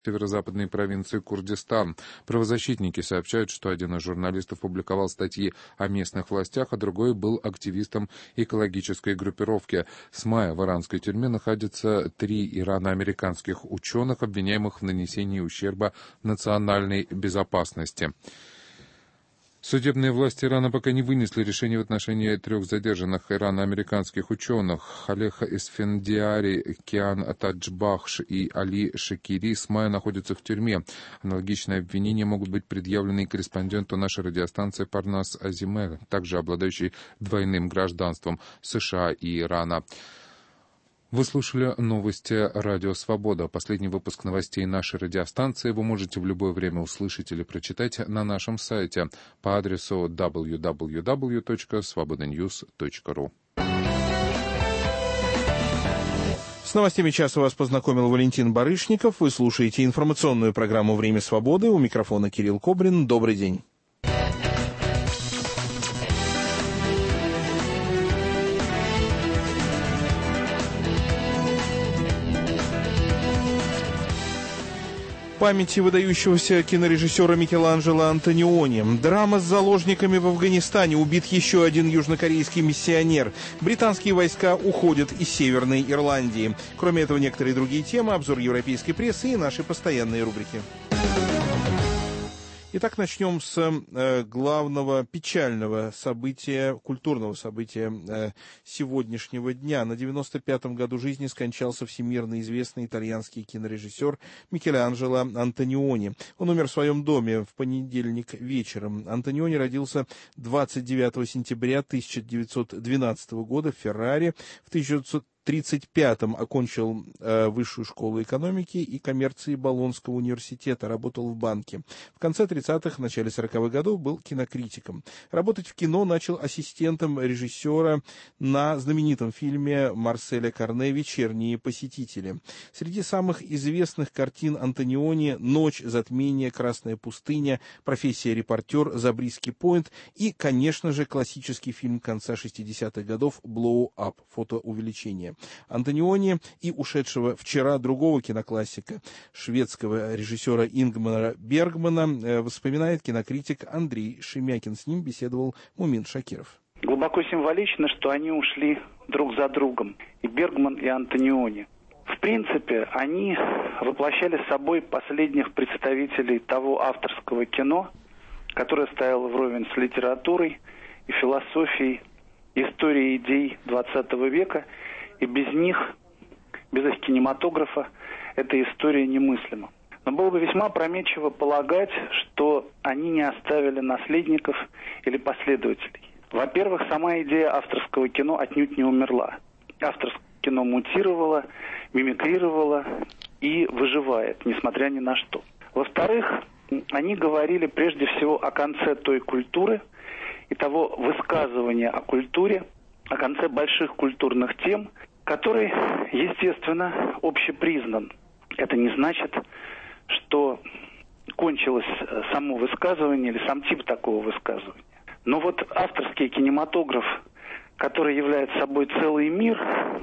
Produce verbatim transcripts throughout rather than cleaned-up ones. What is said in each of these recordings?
северо-западной провинции Курдистан. Правозащитники сообщают, что один из журналистов публиковал статьи о местных властях, а другой был активистом экологической группировки. С мая в иранской тюрьме находятся три ирано-американских ученых, обвиняемых в нанесении ущерба национальной безопасности. Судебные власти Ирана пока не вынесли решение в отношении трех задержанных ирано-американских ученых. Халех Эсфендиари, Киан Таджбахш и Али Шакири с мая находятся в тюрьме. Аналогичные обвинения могут быть предъявлены и корреспонденту нашей радиостанции Парнас Азиме, также обладающей двойным гражданством США и Ирана. Вы слушали новости «Радио Свобода». Последний выпуск новостей нашей радиостанции вы можете в любое время услышать или прочитать на нашем сайте по адресу дабл ю дабл ю дабл ю точка свобода ньюс точка ру. С новостями часа вас познакомил Валентин Барышников. Вы слушаете информационную программу «Время свободы». У микрофона Кирилл Кобрин. Добрый день. Памяти выдающегося кинорежиссера Микеланджело Антониони. Драма с заложниками в Афганистане. Убит еще один южнокорейский миссионер. Британские войска уходят из Северной Ирландии. Кроме этого, некоторые другие темы, обзор европейской прессы и наши постоянные рубрики. Итак, начнем с э, главного печального события, культурного события э, сегодняшнего дня. На девяносто пятом году жизни скончался всемирно известный итальянский кинорежиссер Микеланджело Антониони. Он умер в своем доме в понедельник вечером. Антониони родился двадцать девятого сентября тысяча девятьсот двенадцатого года в Ферраре. В тысяча девятьсот тридцать пятом окончил э, высшую школу экономики и коммерции Болонского университета, работал в банке. В конце тридцатых, начале сороковых годов был кинокритиком. Работать в кино начал ассистентом режиссера на знаменитом фильме Марселя Карне «Вечерние посетители». Среди самых известных картин Антониони «Ночь», «Затмение», «Красная пустыня», «Профессия репортер», «Забриски Пойнт» и, конечно же, классический фильм конца шестидесятых годов «Blow Up», «Фотоувеличение». Антониони и ушедшего вчера другого киноклассика, шведского режиссера Ингмара Бергмана, вспоминает кинокритик Андрей Шемякин. С ним беседовал Мумин Шакиров. Глубоко символично, что они ушли друг за другом, и Бергман, и Антониони. В принципе, они воплощали собой последних представителей того авторского кино, которое стояло вровень с литературой и философией, историей идей двадцатого века, и без них, без их кинематографа, эта история немыслима. Но было бы весьма опрометчиво полагать, что они не оставили наследников или последователей. Во-первых, сама идея авторского кино отнюдь не умерла. Авторское кино мутировало, мимикрировало и выживает, несмотря ни на что. Во-вторых, они говорили прежде всего о конце той культуры и того высказывания о культуре, о конце больших культурных тем, который, естественно, общепризнан. Это не значит, что кончилось само высказывание или сам тип такого высказывания. Но вот авторский кинематограф, который является собой целый мир,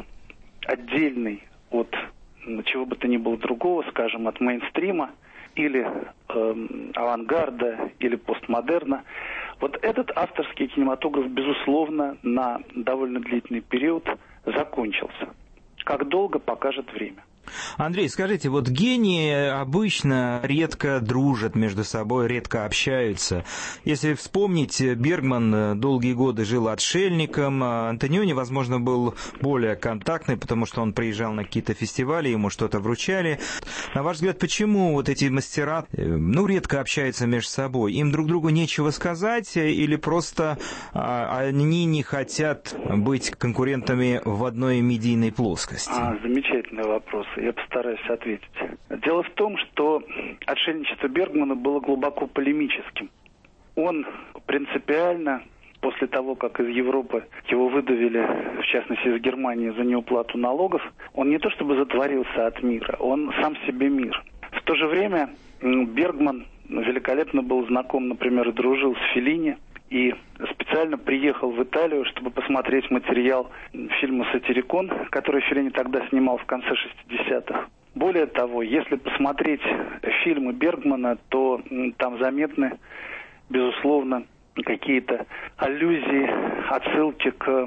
отдельный от чего бы то ни было другого, скажем, от мейнстрима или э, авангарда, или постмодерна, вот этот авторский кинематограф, безусловно, на довольно длительный период закончился. Как долго, покажет время. Андрей, скажите, вот гении обычно редко дружат между собой, редко общаются. Если вспомнить, Бергман долгие годы жил отшельником, а Антониони, возможно, был более контактный, потому что он приезжал на какие-то фестивали, ему что-то вручали. На ваш взгляд, почему вот эти мастера, ну, редко общаются между собой? Им друг другу нечего сказать или просто а, они не хотят быть конкурентами в одной медийной плоскости? А, замечательный вопрос. Я постараюсь ответить. Дело в том, что отшельничество Бергмана было глубоко полемическим. Он принципиально, после того, как из Европы его выдавили, в частности из Германии, за неуплату налогов, он не то чтобы затворился от мира, он сам себе мир. В то же время Бергман великолепно был знаком, например, и дружил с Феллини, и специально приехал в Италию, чтобы посмотреть материал фильма «Сатирикон», который Феллини тогда снимал в конце шестидесятых. Более Более того, если посмотреть фильмы Бергмана, то там заметны, безусловно, какие-то аллюзии, отсылки к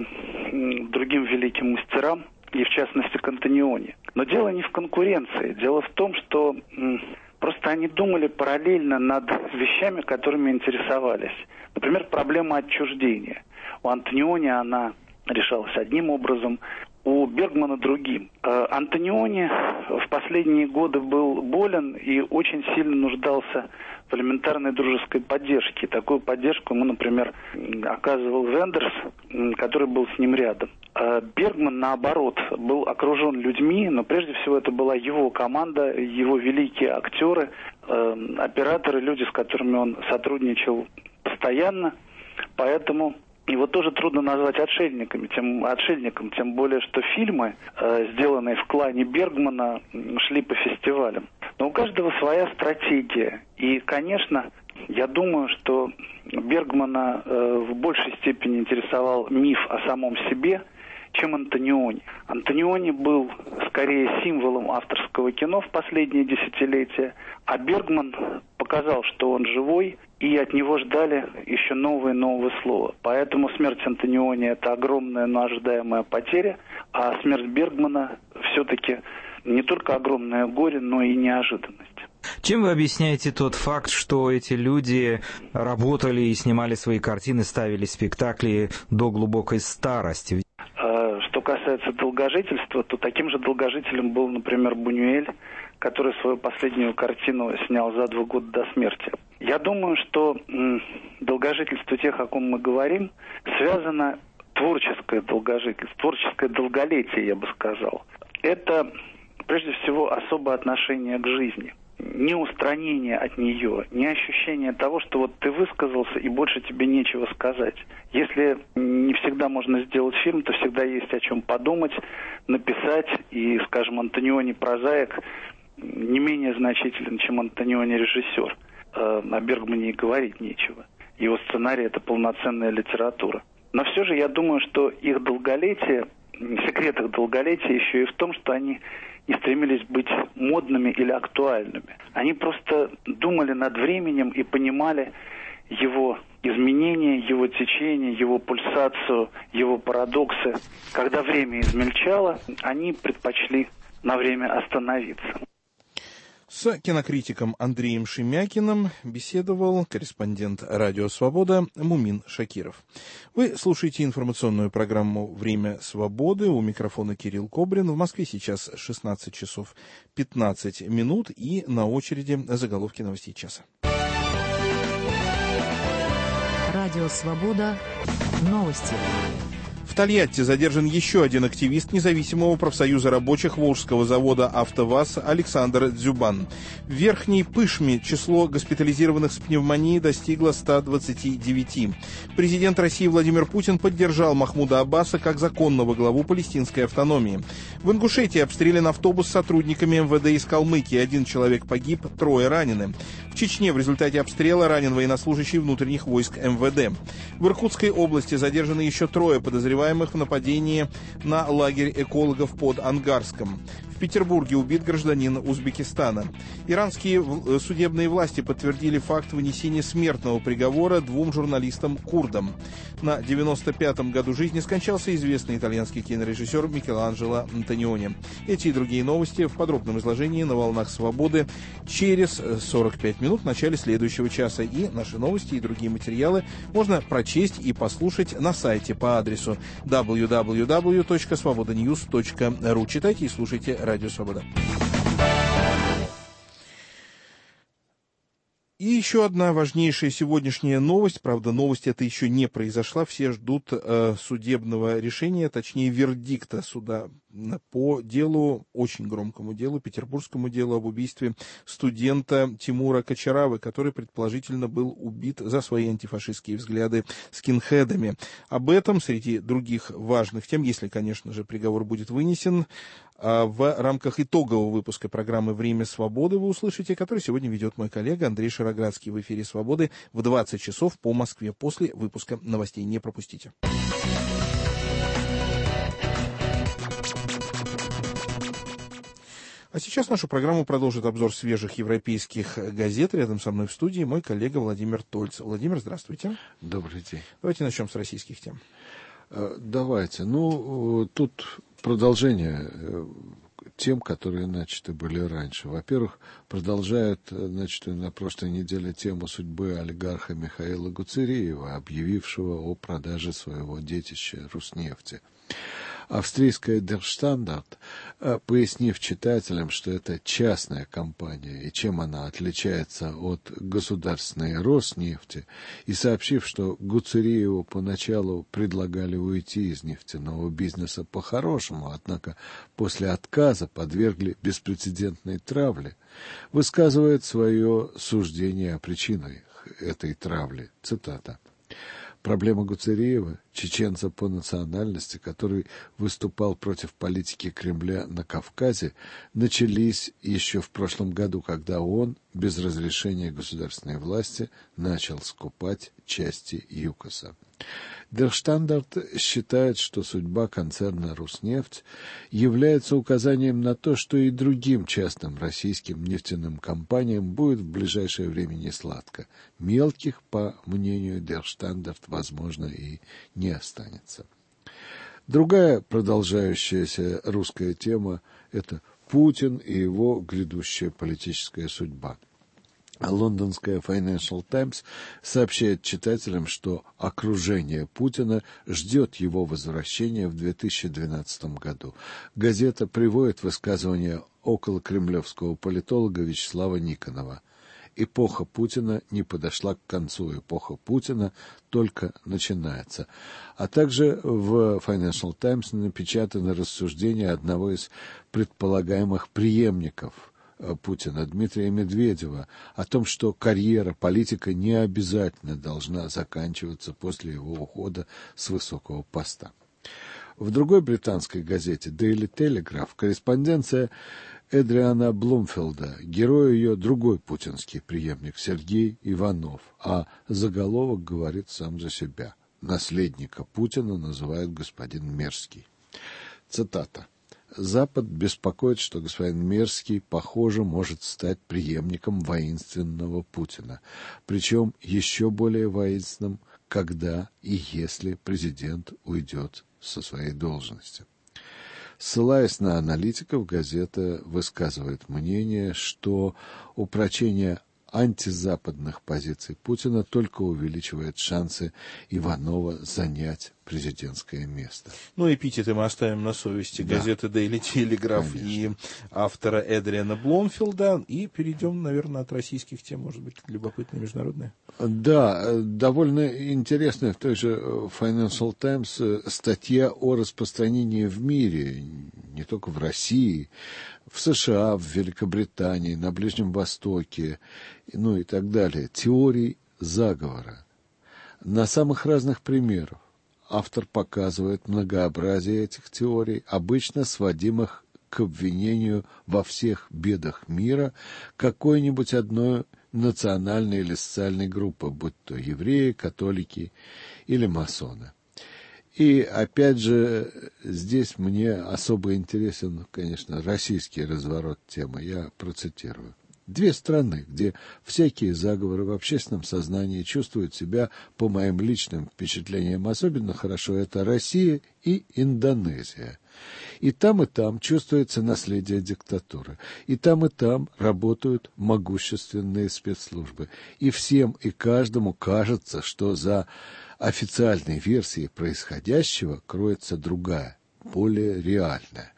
другим великим мастерам, и в частности к Антониони. Но дело не в конкуренции. Дело в том, что просто они думали параллельно над вещами, которыми интересовались. Например, проблема отчуждения. У Антониони она решалась одним образом, у Бергмана другим. Антониони в последние годы был болен и очень сильно нуждался в элементарной дружеской поддержке. Такую поддержку ему, например, оказывал Вендерс, который был с ним рядом. Бергман, наоборот, был окружен людьми, но прежде всего это была его команда, его великие актеры, операторы, люди, с которыми он сотрудничал постоянно. Поэтому его тоже трудно назвать отшельниками, тем, отшельником, тем более, что фильмы, э, сделанные в клане Бергмана, шли по фестивалям. Но у каждого своя стратегия. И, конечно, я думаю, что Бергмана э, в большей степени интересовал миф о самом себе, чем Антониони. Антониони был скорее символом авторского кино в последние десятилетия, а Бергман показал, что он живой, и от него ждали еще новые и новые слова. Поэтому смерть Антониони – это огромная, но ожидаемая потеря, а смерть Бергмана все-таки не только огромное горе, но и неожиданность. Чем вы объясняете тот факт, что эти люди работали и снимали свои картины, ставили спектакли до глубокой старости? Что касается долгожительства, то таким же долгожителем был, например, Бунюэль, который свою последнюю картину снял за два года до смерти. Я думаю, что м, долгожительство тех, о ком мы говорим, связано творческое долгожительство, творческое долголетие, я бы сказал. Это, прежде всего, особое отношение к жизни. Не устранение от нее, не ощущение того, что вот ты высказался и больше тебе нечего сказать. Если не всегда можно сделать фильм, то всегда есть о чем подумать, написать. И, скажем, Антониони прозаик не менее значителен, чем Антониони режиссер. О Бергмане и говорить нечего. Его сценарий – это полноценная литература. Но все же я думаю, что их долголетие, секрет их долголетия еще и в том, что они не стремились быть модными или актуальными. Они просто думали над временем и понимали его изменения, его течение, его пульсацию, его парадоксы. Когда время измельчало, они предпочли на время остановиться. С кинокритиком Андреем Шемякиным беседовал корреспондент «Радио Свобода» Мумин Шакиров. Вы слушаете информационную программу «Время свободы». У микрофона Кирилл Кобрин. В Москве сейчас шестнадцать часов пятнадцать минут и на очереди заголовки новостей часа. «Радио Свобода». Новости. В Тольятти задержан еще один активист независимого профсоюза рабочих Волжского завода «АвтоВАЗ» Александр Дзюбан. В Верхней Пышме число госпитализированных с пневмонией достигло ста двадцати девяти. Президент России Владимир Путин поддержал Махмуда Аббаса как законного главу палестинской автономии. В Ингушетии обстрелян автобус с сотрудниками эм вэ дэ из Калмыкии. Один человек погиб, трое ранены. В Чечне в результате обстрела ранен военнослужащий внутренних войск эм вэ дэ. В Иркутской области задержаны еще трое подозреваемых в нападении на лагерь экологов под Ангарском. В Петербурге убит гражданин Узбекистана. Иранские судебные власти подтвердили факт вынесения смертного приговора двум журналистам-курдам. На девяносто пятом году жизни скончался известный итальянский кинорежиссер Микеланджело Антониони. Эти и другие новости в подробном изложении на «Волнах Свободы» через сорок пять минут в начале следующего часа. И наши новости и другие материалы можно прочесть и послушать на сайте по адресу дабл ю дабл ю дабл ю точка свобода ньюс точка ру. Читайте и слушайте «Радио Свобода». И еще одна важнейшая сегодняшняя новость, правда, новость эта еще не произошла, все ждут э, судебного решения, точнее вердикта суда по делу, очень громкому делу, петербургскому делу об убийстве студента Тимура Кочаравы, который предположительно был убит за свои антифашистские взгляды скинхедами. Об этом среди других важных тем, если, конечно же, приговор будет вынесен, в рамках итогового выпуска программы «Время свободы» вы услышите, который сегодня ведет мой коллега Андрей Шароградский в эфире «Свободы» в двадцать часов по Москве после выпуска новостей. Не пропустите. А сейчас нашу программу продолжит обзор свежих европейских газет. Рядом со мной в студии мой коллега Владимир Тольц. Владимир, здравствуйте. Добрый день. Давайте начнем с российских тем. Давайте. Ну, тут продолжение тем, которые начаты были раньше. Во-первых, продолжают начатую на прошлой неделе тему судьбы олигарха Михаила Гуцериева, объявившего о продаже своего детища Руснефти. Австрийская Der Standard, пояснив читателям, что это частная компания и чем она отличается от государственной Роснефти, и сообщив, что Гуцериеву поначалу предлагали уйти из нефтяного бизнеса по-хорошему, однако после отказа подвергли беспрецедентной травле, высказывает свое суждение о причинах этой травли. Цитата. Проблема Гуцериева, чеченца по национальности, который выступал против политики Кремля на Кавказе, начались еще в прошлом году, когда он, без разрешения государственной власти, начал скупать части ЮКОСа. Der Standard считает, что судьба концерна «Руснефть» является указанием на то, что и другим частным российским нефтяным компаниям будет в ближайшее время несладко. Мелких, по мнению Der Standard, возможно, и не останется. Другая продолжающаяся русская тема – это Путин и его грядущая политическая судьба. Лондонская Financial Times сообщает читателям, что окружение Путина ждет его возвращения в две тысячи двенадцатом году. Газета приводит высказывание околокремлевского политолога Вячеслава Никонова. Эпоха Путина не подошла к концу, эпоха Путина только начинается. А также в Financial Times напечатано рассуждение одного из предполагаемых преемников Путина, Дмитрия Медведева, о том, что карьера политика не обязательно должна заканчиваться после его ухода с высокого поста. В другой британской газете Daily Telegraph корреспонденция Эдриана Блумфилда, герой ее другой путинский преемник Сергей Иванов, а заголовок говорит сам за себя. Наследника Путина называют господин Мерский. Цитата. Запад беспокоит, что господин Мерский, похоже, может стать преемником воинственного Путина. Причем еще более воинственным, когда и если президент уйдет со своей должности. Ссылаясь на аналитиков, газета высказывает мнение, что упрочение антизападных позиций Путина только увеличивает шансы Иванова занять президентское место. Ну, эпитеты мы оставим на совести Да. газеты Daily Telegraph и автора Эдриана Блумфилда. И перейдем, наверное, от российских тем, может быть, любопытные международные. Да, довольно интересная в той же Financial Times статья о распространении в мире, не только в России, в США, в Великобритании, на Ближнем Востоке, ну и так далее, теорий заговора. На самых разных примерах автор показывает многообразие этих теорий, обычно сводимых к обвинению во всех бедах мира какой-нибудь одной национальной или социальной группы, будь то евреи, католики или масоны. И, опять же, здесь мне особо интересен, конечно, российский разворот темы. Я процитирую. Две страны, где всякие заговоры в общественном сознании чувствуют себя, по моим личным впечатлениям, особенно хорошо, это Россия и Индонезия. И там, и там чувствуется наследие диктатуры. И там, и там работают могущественные спецслужбы. И всем и каждому кажется, что за официальной версией происходящего кроется другая, более реальная.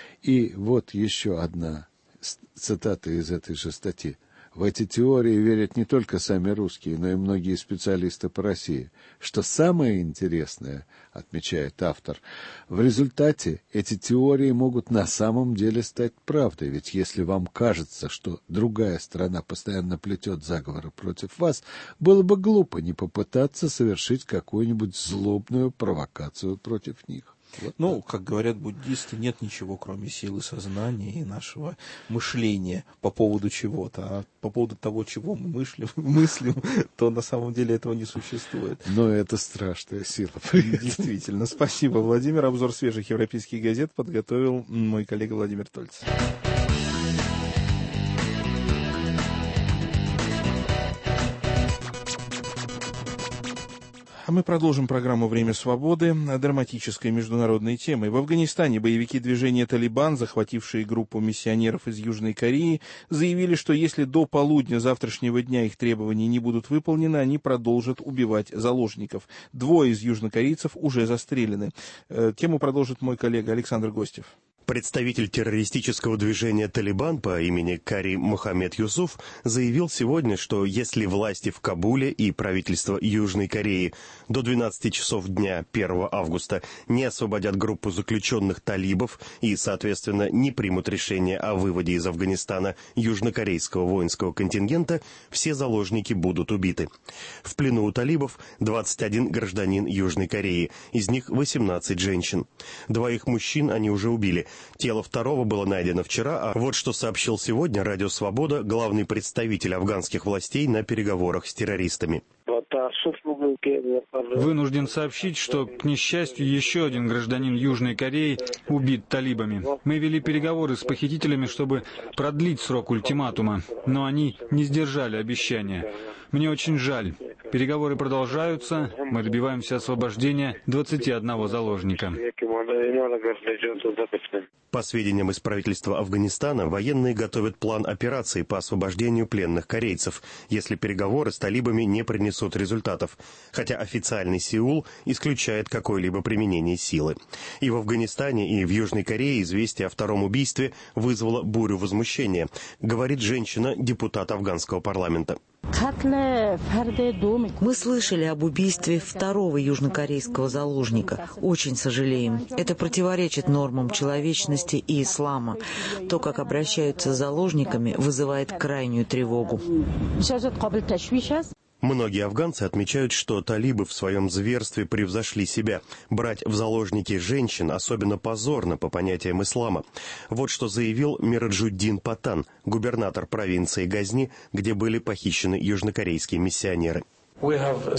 И вот еще одна цитата из этой же статьи. В эти теории верят не только сами русские, но и многие специалисты по России. Что самое интересное, отмечает автор, в результате эти теории могут на самом деле стать правдой. Ведь если вам кажется, что другая страна постоянно плетет заговоры против вас, было бы глупо не попытаться совершить какую-нибудь злобную провокацию против них. Вот ну, так. Как говорят буддисты, нет ничего, кроме силы сознания и нашего мышления по поводу чего-то. А по поводу того, чего мы мыслим, мыслим, то на самом деле этого не существует. Но это страшная сила. Действительно. Спасибо, Владимир. Обзор свежих европейских газет подготовил мой коллега Владимир Тольц. А мы продолжим программу «Время свободы» драматической международной темой. В Афганистане боевики движения «Талибан», захватившие группу миссионеров из Южной Кореи, заявили, что если до полудня завтрашнего дня их требования не будут выполнены, они продолжат убивать заложников. Двое из южнокорейцев уже застрелены. Тему продолжит мой коллега Александр Гостев. Представитель террористического движения «Талибан» по имени Кари Мохаммед Юсуф заявил сегодня, что если власти в Кабуле и правительство Южной Кореи до двенадцати часов дня первого августа не освободят группу заключенных талибов и, соответственно, не примут решение о выводе из Афганистана южнокорейского воинского контингента, все заложники будут убиты. В плену у талибов двадцать один гражданин Южной Кореи, из них восемнадцать женщин. Двоих мужчин они уже убили. Тело второго было найдено вчера, а вот что сообщил сегодня Радио Свобода главный представитель афганских властей на переговорах с террористами. Вынужден сообщить, что, к несчастью, еще один гражданин Южной Кореи убит талибами. Мы вели переговоры с похитителями, чтобы продлить срок ультиматума, но они не сдержали обещания. Мне очень жаль. Переговоры продолжаются, мы добиваемся освобождения двадцати одного заложника. По сведениям из правительства Афганистана, военные готовят план операции по освобождению пленных корейцев, если переговоры с талибами не принесут результатов, хотя официальный Сеул исключает какое-либо применение силы. И в Афганистане, и в Южной Корее известие о втором убийстве вызвало бурю возмущения, говорит женщина, депутат афганского парламента. Мы слышали об убийстве второго южнокорейского заложника. Очень сожалеем. Это противоречит нормам человечности и ислама. То, как обращаются с заложниками, вызывает крайнюю тревогу. Многие афганцы отмечают, что талибы в своем зверстве превзошли себя. Брать в заложники женщин особенно позорно по понятиям ислама. Вот что заявил Мираджуддин Патан, губернатор провинции Газни, где были похищены южнокорейские миссионеры. Мы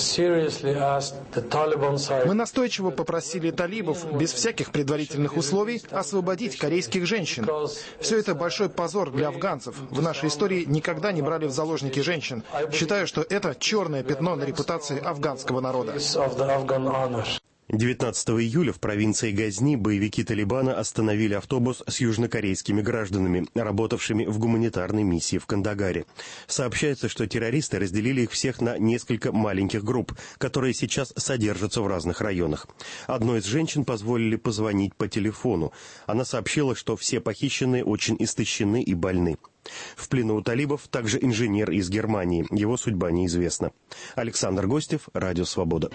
настойчиво попросили талибов без всяких предварительных условий освободить корейских женщин. Все это большой позор для афганцев. В нашей истории никогда не брали в заложники женщин. Считаю, что это черное пятно на репутации афганского народа. девятнадцатого июля в провинции Газни боевики Талибана остановили автобус с южнокорейскими гражданами, работавшими в гуманитарной миссии в Кандагаре. Сообщается, что террористы разделили их всех на несколько маленьких групп, которые сейчас содержатся в разных районах. Одной из женщин позволили позвонить по телефону. Она сообщила, что все похищенные очень истощены и больны. В плену у талибов также инженер из Германии. Его судьба неизвестна. Александр Гостев, Радио Свобода.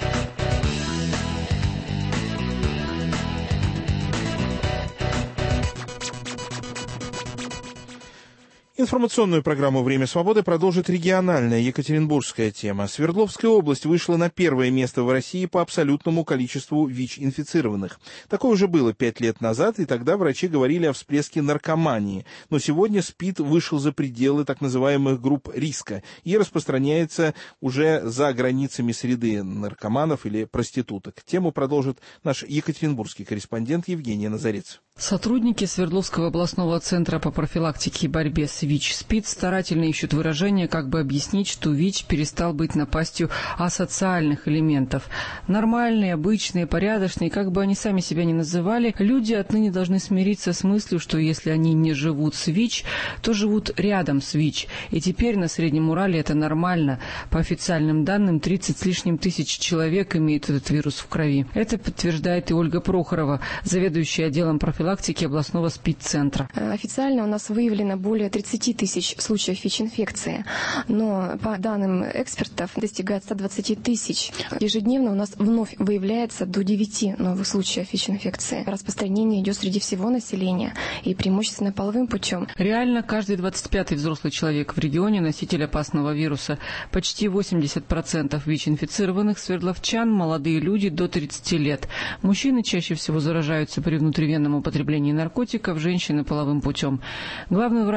Информационную программу «Время свободы» продолжит региональная екатеринбургская тема. Свердловская область вышла на первое место в России по абсолютному количеству ВИЧ-инфицированных. Такое уже было пять лет назад, и тогда врачи говорили о всплеске наркомании. Но сегодня СПИД вышел за пределы так называемых групп риска и распространяется уже за границами среды наркоманов или проституток. Тему продолжит наш екатеринбургский корреспондент Евгения Назарец. Сотрудники Свердловского областного центра по профилактике и борьбе с ВИЧ-СПИД старательно ищут выражения, как бы объяснить, что ВИЧ перестал быть напастью асоциальных элементов. Нормальные, обычные, порядочные, как бы они сами себя ни называли, люди отныне должны смириться с мыслью, что если они не живут с ВИЧ, то живут рядом с ВИЧ. И теперь на Среднем Урале это нормально. По официальным данным, тридцать с лишним тысяч человек имеют этот вирус в крови. Это подтверждает и Ольга Прохорова, заведующая отделом профилактики областного СПИД-центра. Официально у нас выявлено более тридцати тысяч случаев ВИЧ-инфекции, но по данным экспертов достигает ста двадцати тысяч. Ежедневно у нас вновь выявляется до девяти новых случаев ВИЧ-инфекции. Распространение идет среди всего населения и преимущественно половым путем. Реально каждый двадцать пятый взрослый человек в регионе носитель опасного вируса. Почти восемьдесят процентов ВИЧ-инфицированных свердловчан – молодые люди до тридцати лет. Мужчины чаще всего заражаются при внутривенном употреблении наркотиков, женщины половым путем. Главный врач областного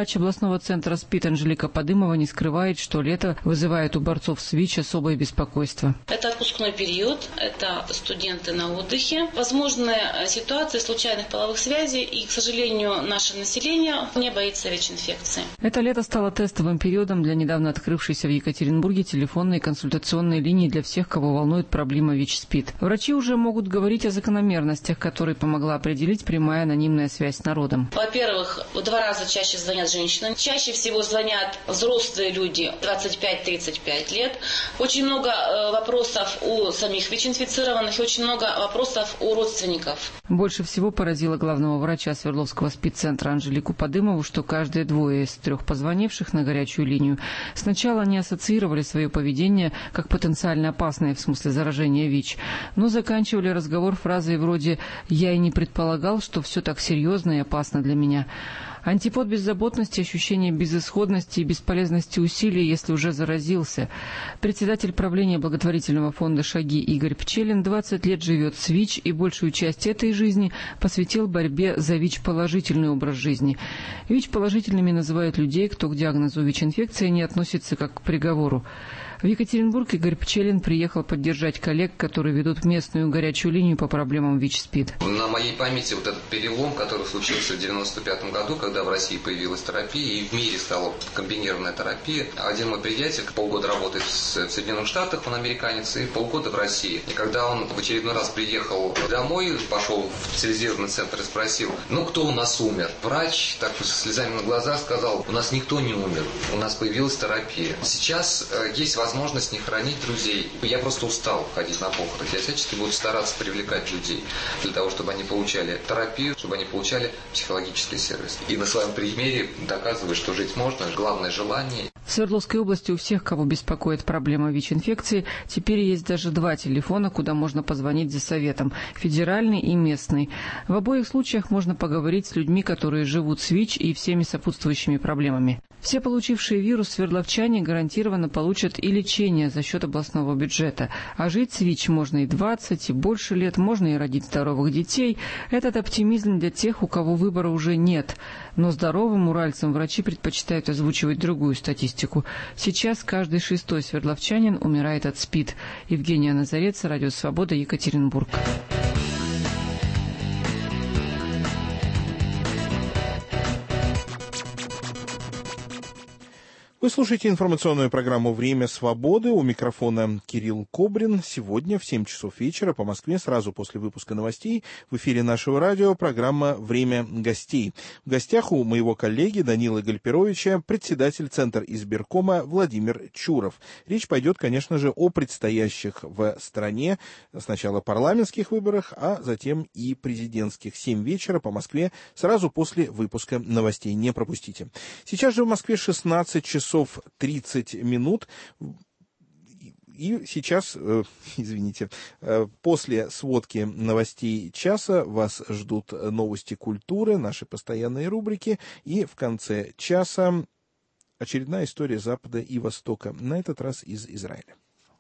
областного центра СПИД Анжелика Подымова не скрывает, что лето вызывает у борцов с ВИЧ особое беспокойство. Это отпускной период, это студенты на отдыхе, возможны ситуации случайных половых связей, и, к сожалению, наше население не боится ВИЧ-инфекции. Это лето стало тестовым периодом для недавно открывшейся в Екатеринбурге телефонной консультационной линии для всех, кого волнует проблема ВИЧ-СПИД. Врачи уже могут говорить о закономерностях, которые помогла определить прямая анонимная связь с народом. Во-первых, в два раза чаще звонят женщины. Чаще всего звонят взрослые люди двадцать пять - тридцать пять лет. Очень много э, вопросов у самих ВИЧ-инфицированных и очень много вопросов у родственников. Больше всего поразило главного врача Свердловского СПИД-центра Анжелику Подымову, что каждые двое из трех позвонивших на горячую линию сначала не ассоциировали свое поведение как потенциально опасное в смысле заражения ВИЧ, но заканчивали разговор фразой вроде «я и не предполагал, что все так серьезно и опасно для меня». Антипод беззаботности, ощущение безысходности и бесполезности усилий, если уже заразился. Председатель правления благотворительного фонда «Шаги» Игорь Пчелин двадцать лет живет с ВИЧ и большую часть этой жизни посвятил борьбе за ВИЧ-положительный образ жизни. ВИЧ-положительными называют людей, кто к диагнозу ВИЧ-инфекции не относится как к приговору. В Екатеринбург Игорь Пчелин приехал поддержать коллег, которые ведут местную горячую линию по проблемам ВИЧ-СПИД. На моей памяти вот этот перелом, который случился в девяносто пятом году, когда в России появилась терапия и в мире стала комбинированная терапия. Один мой приятель полгода работает в Соединенных Штатах, он американец, и полгода в России. И когда он в очередной раз приехал домой, пошел в специализированный центр и спросил, ну кто у нас умер? Врач так со слезами на глазах сказал, у нас никто не умер, у нас появилась терапия. Сейчас э, есть возможность возможность не хранить друзей. Я просто устал ходить на похороны. Я всячески буду стараться привлекать людей для того, чтобы они получали терапию, чтобы они получали психологический сервис. И на своем примере доказываю, что жить можно, главное желание. В Свердловской области у всех, кого беспокоит проблема ВИЧ-инфекции, теперь есть даже два телефона, куда можно позвонить за советом – федеральный и местный. В обоих случаях можно поговорить с людьми, которые живут с ВИЧ и всеми сопутствующими проблемами. Все получившие вирус свердловчане гарантированно получат и лечение за счет областного бюджета. А жить с ВИЧ можно и двадцать, и больше лет, можно и родить здоровых детей. Этот оптимизм для тех, у кого выбора уже нет. Но здоровым уральцам врачи предпочитают озвучивать другую статистику. Сейчас каждый шестой свердловчанин умирает от СПИД. Евгения Назарец, Радио Свобода, Екатеринбург. Вы слушаете информационную программу «Время свободы». У микрофона Кирилл Кобрин. Сегодня в семь часов вечера по Москве, сразу после выпуска новостей, в эфире нашего радио программа «Время гостей». В гостях у моего коллеги Данилы Гальперовича председатель Центра избиркома Владимир Чуров. Речь пойдет, конечно же, о предстоящих в стране сначала парламентских выборах, а затем и президентских. семь вечера по Москве, сразу после выпуска новостей. Не пропустите. Сейчас же в Москве шестнадцать часов тридцать минут. И сейчас, э, извините, э, после сводки новостей часа вас ждут новости культуры, наши постоянные рубрики. И в конце часа очередная история Запада и Востока, на этот раз из Израиля.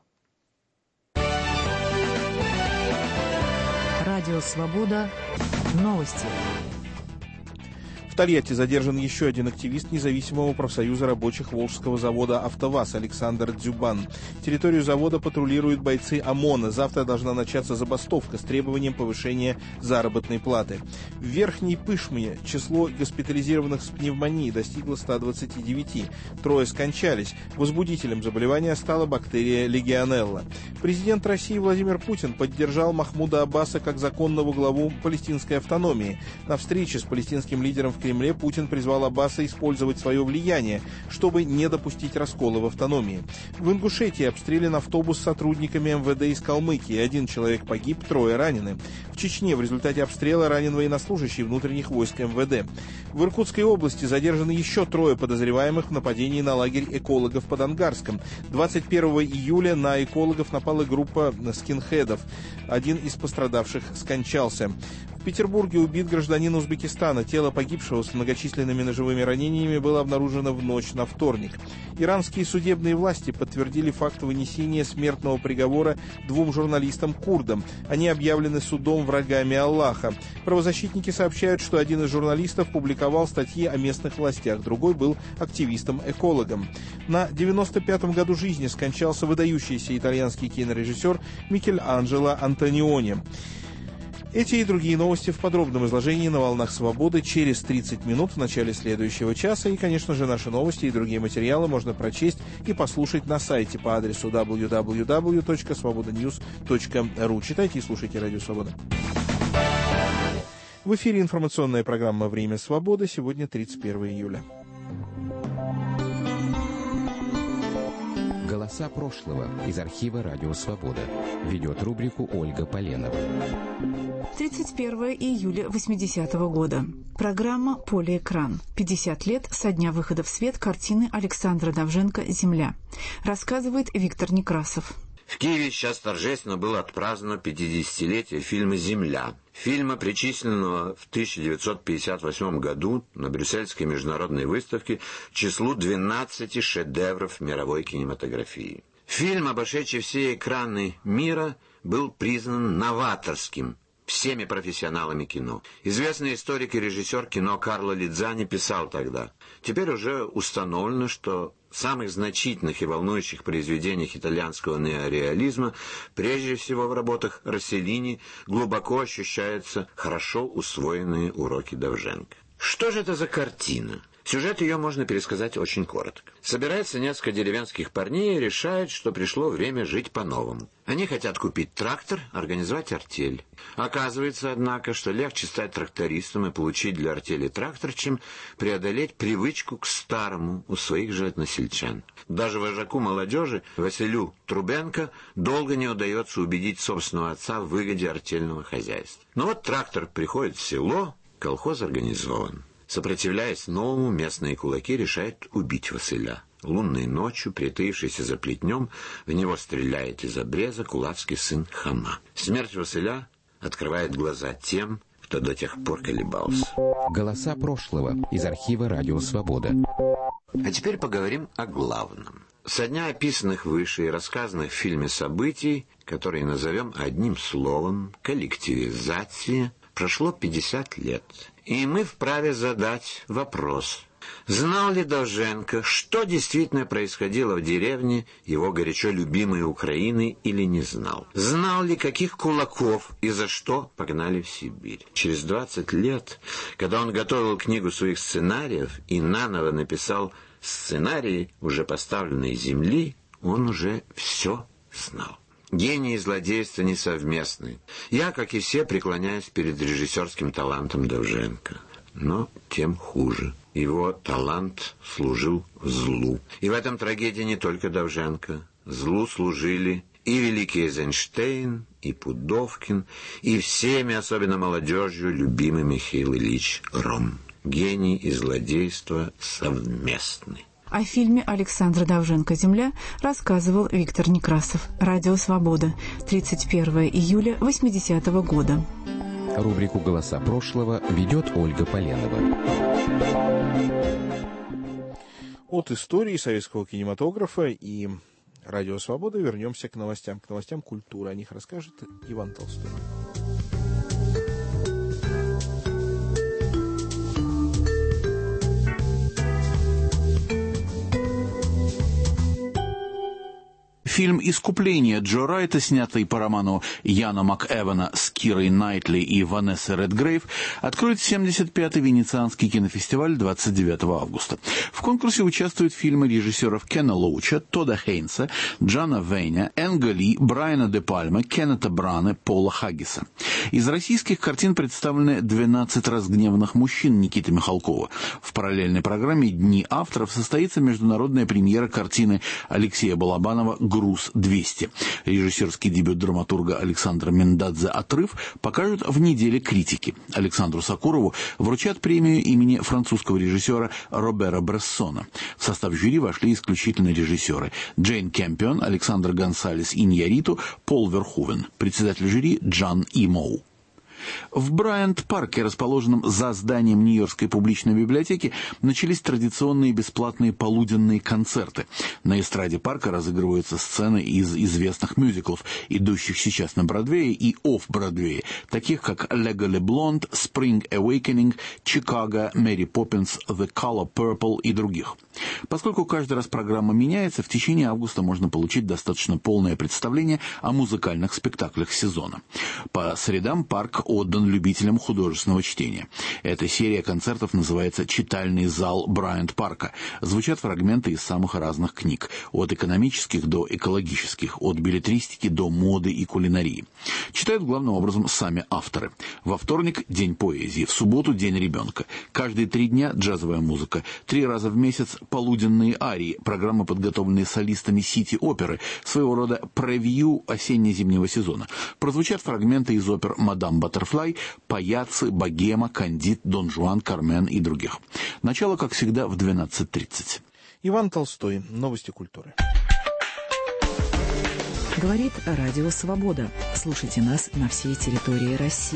Радио «Свобода». Новости. В Тольятти задержан еще один активист независимого профсоюза рабочих Волжского завода «АвтоВАЗ» Александр Дзюбан. Территорию завода патрулируют бойцы ОМОНа. Завтра должна начаться забастовка с требованием повышения заработной платы. В Верхней Пышме число госпитализированных с пневмонией достигло ста двадцати девяти. Трое скончались. Возбудителем заболевания стала бактерия легионелла. Президент России Владимир Путин поддержал Махмуда Аббаса как законного главу палестинской автономии. На встрече с палестинским лидером в Кремле Путин призвал Аббаса использовать свое влияние, чтобы не допустить раскола в автономии. В Ингушетии обстрелян автобус с сотрудниками эм вэ дэ из Калмыкии. Один человек погиб, трое ранены. В Чечне в результате обстрела ранен военнослужащий внутренних войск эм вэ дэ. В Иркутской области задержаны еще трое подозреваемых в нападении на лагерь экологов под Ангарском. двадцать первого июля на экологов напала группа скинхедов. Один из пострадавших скончался. В Петербурге убит гражданин Узбекистана. Тело погибшего с многочисленными ножевыми ранениями было обнаружено в ночь на вторник. Иранские судебные власти подтвердили факт вынесения смертного приговора двум журналистам-курдам. Они объявлены судом врагами Аллаха. Правозащитники сообщают, что один из журналистов публиковал статьи о местных властях, другой был активистом-экологом. На девяносто пятом году жизни скончался выдающийся итальянский кинорежиссер Микеланджело Антониони. Эти и другие новости в подробном изложении на «Волнах Свободы» через тридцать минут в начале следующего часа. И, конечно же, наши новости и другие материалы можно прочесть и послушать на сайте по адресу дабл ю дабл ю дабл ю точка свобода ньюс точка ру. Читайте и слушайте Радио Свобода. В эфире информационная программа «Время свободы». Сегодня тридцать первое июля. Голоса прошлого из архива «Радио Свобода». Ведет рубрику Ольга Поленова. тридцать первое июля восьмидесятого года. Программа «Полиэкран». пятьдесят лет со дня выхода в свет картины Александра Довженко «Земля». Рассказывает Виктор Некрасов. В Киеве сейчас торжественно было отпраздновано пятидесятилетие фильма «Земля». Фильма, причисленного в тысяча девятьсот пятьдесят восьмом году на Брюссельской международной выставке к числу двенадцати шедевров мировой кинематографии. Фильм, обошедший все экраны мира, был признан новаторским всеми профессионалами кино. Известный историк и режиссер кино Карло Лидзани писал тогда: «Теперь уже установлено, что в самых значительных и волнующих произведениях итальянского неореализма, прежде всего в работах Росселлини, глубоко ощущаются хорошо усвоенные уроки Довженко». Что же это за картина? Сюжет ее можно пересказать очень коротко. Собирается несколько деревенских парней и решают, что пришло время жить по-новому. Они хотят купить трактор, организовать артель. Оказывается, однако, что легче стать трактористом и получить для артели трактор, чем преодолеть привычку к старому у своих же односельчан. Даже вожаку молодежи, Василю Трубенко, долго не удается убедить собственного отца в выгоде артельного хозяйства. Но вот трактор приходит в село, колхоз организован. Сопротивляясь новому, местные кулаки решают убить Василя. Лунной ночью, притаившийся за плетнем, в него стреляет из обреза кулацкий сын Хама. Смерть Василя открывает глаза тем, кто до тех пор колебался. Голоса прошлого из архива «Радио Свобода». А теперь поговорим о главном. Со дня описанных выше и рассказанных в фильме событий, которые назовем одним словом коллективизация, прошло пятьдесят лет. И мы вправе задать вопрос: знал ли Довженко, что действительно происходило в деревне его горячо любимой Украины, или не знал? Знал ли, каких кулаков и за что погнали в Сибирь? Через двадцать лет, когда он готовил книгу своих сценариев и наново написал сценарии уже поставленной «Земли», он уже все знал. Гений и злодейство несовместны. Я, как и все, преклоняюсь перед режиссерским талантом Довженко. Но тем хуже. Его талант служил злу. И в этом трагедия не только Довженко. Злу служили и великий Эйзенштейн, и Пудовкин, и всеми, особенно молодежью, любимый Михаил Ильич Ром. Гений и злодейство совместны. О фильме Александра Довженко «Земля» рассказывал Виктор Некрасов. Радио «Свобода». тридцать первое июля восьмидесятого года. Рубрику «Голоса прошлого» ведет Ольга Поленова. От истории советского кинематографа и Радио «Свобода» вернемся к новостям, к новостям культуры. О них расскажет Иван Толстой. Фильм «Искупление» Джо Райта, снятый по роману Яна МакЭвана с Кирой Найтли и Ванессой Редгрейв, откроет семьдесят пятый Венецианский кинофестиваль двадцать девятого августа. В конкурсе участвуют фильмы режиссеров Кена Лоуча, Тодда Хейнса, Джана Вейня, Энга Ли, Брайана де Пальма, Кеннета Брана, Пола Хаггиса. Из российских картин представлены «двенадцать разгневанных мужчин» Никиты Михалкова. В параллельной программе «Дни авторов» состоится международная премьера картины Алексея Балабанова «Груз двести». Режиссерский дебют драматурга Александра Миндадзе «Отрыв» покажут в неделе критики. Александру Сокурову вручат премию имени французского режиссера Робера Брессона. В состав жюри вошли исключительные режиссеры: Джейн Кэмпион, Александр Гонсалес Иньярриту, Пол Верховен. Председатель жюри Джан Имоу. В Брайант-парке, расположенном за зданием Нью-Йоркской публичной библиотеки, начались традиционные бесплатные полуденные концерты. На эстраде парка разыгрываются сцены из известных мюзиклов, идущих сейчас на Бродвее и офф-Бродвее, таких как «Legally Blonde», «Spring Awakening», «Chicago», «Мэри Поппинс», «The Color Purple» и других. Поскольку каждый раз программа меняется, в течение августа можно получить достаточно полное представление о музыкальных спектаклях сезона. По средам парк отдан любителям художественного чтения. Эта серия концертов называется «Читальный зал Брайант-парка». Звучат фрагменты из самых разных книг, от экономических до экологических, от беллетристики до моды и кулинарии. Читают главным образом сами авторы. Во вторник – День поэзии, в субботу – День ребенка. Каждые три дня – джазовая музыка. Три раза в месяц – полуденные арии, программы, подготовленные солистами Сити-оперы, своего рода превью осенне-зимнего сезона. Прозвучат фрагменты из опер «Мадам Баттерфляй», «Паяцци», «Богема», «Кандид», «Дон Жуан», «Кармен» и других. Начало, как всегда, в двенадцать тридцать. Иван Толстой. Новости культуры. Говорит Радио Свобода. Слушайте нас на всей территории России.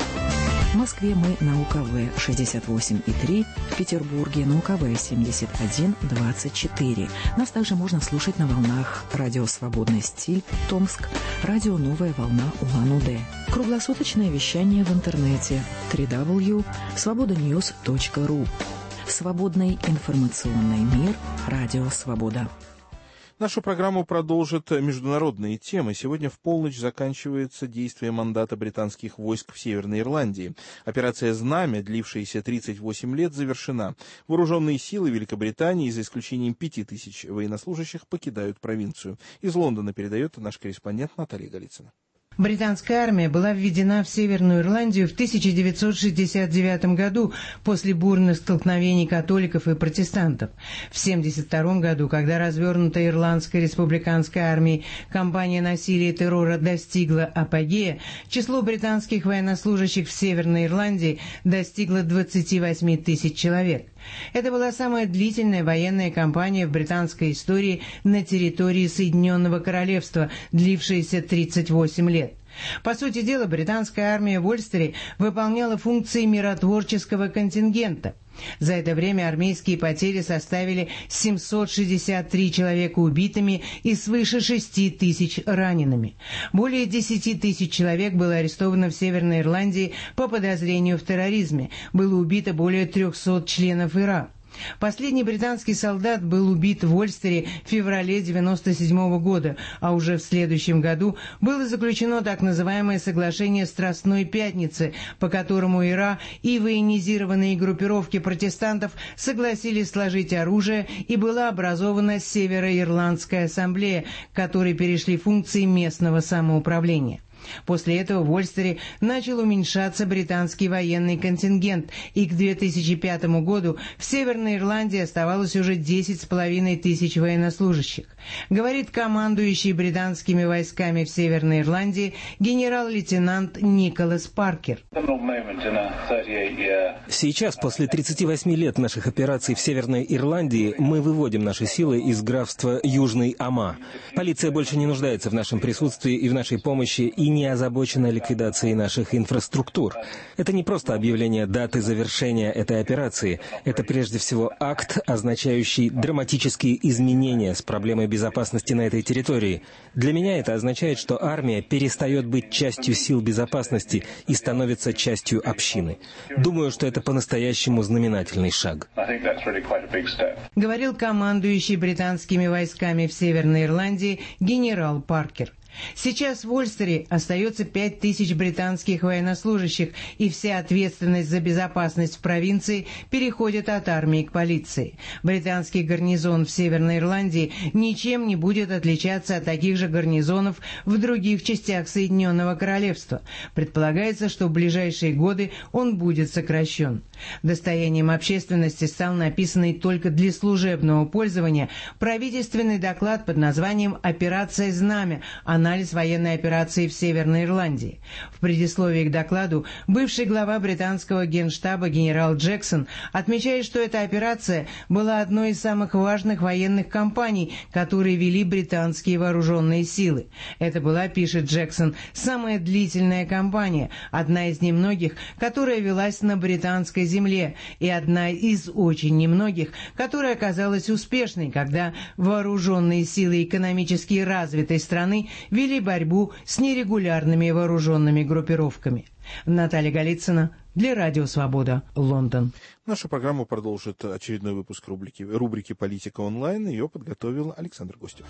В Москве мы на У К В шестьдесят восемь и три, в Петербурге на У К В семьдесят один двадцать четыре. Нас также можно слушать на волнах Радио Свободный стиль, Томск, Радио Новая волна Улан-Удэ. Круглосуточное вещание в интернете дабл ю дабл ю дабл ю точка свобода ньюс точка ру. Свободный информационный мир. Радио Свобода. Нашу программу продолжат международные темы. Сегодня в полночь заканчивается действие мандата британских войск в Северной Ирландии. Операция «Знамя», длившаяся тридцать восемь лет, завершена. Вооруженные силы Великобритании, за исключением пяти тысяч военнослужащих, покидают провинцию. Из Лондона передает наш корреспондент Наталья Голицына. Британская армия была введена в Северную Ирландию в тысяча девятьсот шестьдесят девятом году после бурных столкновений католиков и протестантов. В семьдесят втором году, когда развернутая Ирландской республиканской армией кампания насилия и террора достигла апогея, число британских военнослужащих в Северной Ирландии достигло двадцати восьми тысяч человек. Это была самая длительная военная кампания в британской истории на территории Соединенного Королевства, длившаяся тридцать восемь лет. По сути дела, британская армия в Ольстере выполняла функции миротворческого контингента. За это время армейские потери составили семьсот шестьдесят три человека убитыми и свыше шести тысяч ранеными. Более десяти тысяч человек было арестовано в Северной Ирландии по подозрению в терроризме. Было убито более трехсот членов ИРА. Последний британский солдат был убит в Ольстере в феврале девяносто седьмого года, а уже в следующем году было заключено так называемое соглашение Страстной Пятницы, по которому ИРА и военизированные группировки протестантов согласились сложить оружие, и была образована Североирландская ассамблея, к которой перешли функции местного самоуправления. После этого в Ольстере начал уменьшаться британский военный контингент, и к две тысячи пятому году в Северной Ирландии оставалось уже десять с половиной тысяч военнослужащих. Говорит командующий британскими войсками в Северной Ирландии генерал-лейтенант Николас Паркер. Сейчас, после тридцати восьми лет наших операций в Северной Ирландии, мы выводим наши силы из графства Южный Ама. Полиция больше не нуждается в нашем присутствии и в нашей помощи, и не озабочена ликвидацией наших инфраструктур. Это не просто объявление даты завершения этой операции. Это прежде всего акт, означающий драматические изменения с проблемой безопасности на этой территории. Для меня это означает, что армия перестает быть частью сил безопасности и становится частью общины. Думаю, что это по-настоящему знаменательный шаг. Говорил командующий британскими войсками в Северной Ирландии генерал Паркер. Сейчас в Ольстере остается пять тысяч британских военнослужащих, и вся ответственность за безопасность в провинции переходит от армии к полиции. Британский гарнизон в Северной Ирландии ничем не будет отличаться от таких же гарнизонов в других частях Соединенного Королевства. Предполагается, что в ближайшие годы он будет сокращен. Достоянием общественности стал написанный только для служебного пользования правительственный доклад под названием «Операция «Знамя» о анализ военной операции в Северной Ирландии. В предисловии к докладу бывший глава британского генштаба генерал Джексон отмечает, что эта операция была одной из самых важных военных кампаний, которые вели британские вооруженные силы. Это была, пишет Джексон, самая длительная кампания, одна из немногих, которая велась на британской земле, и одна из очень немногих, которая оказалась успешной, когда вооруженные силы экономически развитой страны вели борьбу с нерегулярными вооруженными группировками. Наталья Голицына для Радио Свобода, Лондон. Нашу программу продолжит очередной выпуск рубрики, рубрики «Политика онлайн». Ее подготовил Александр Гостев.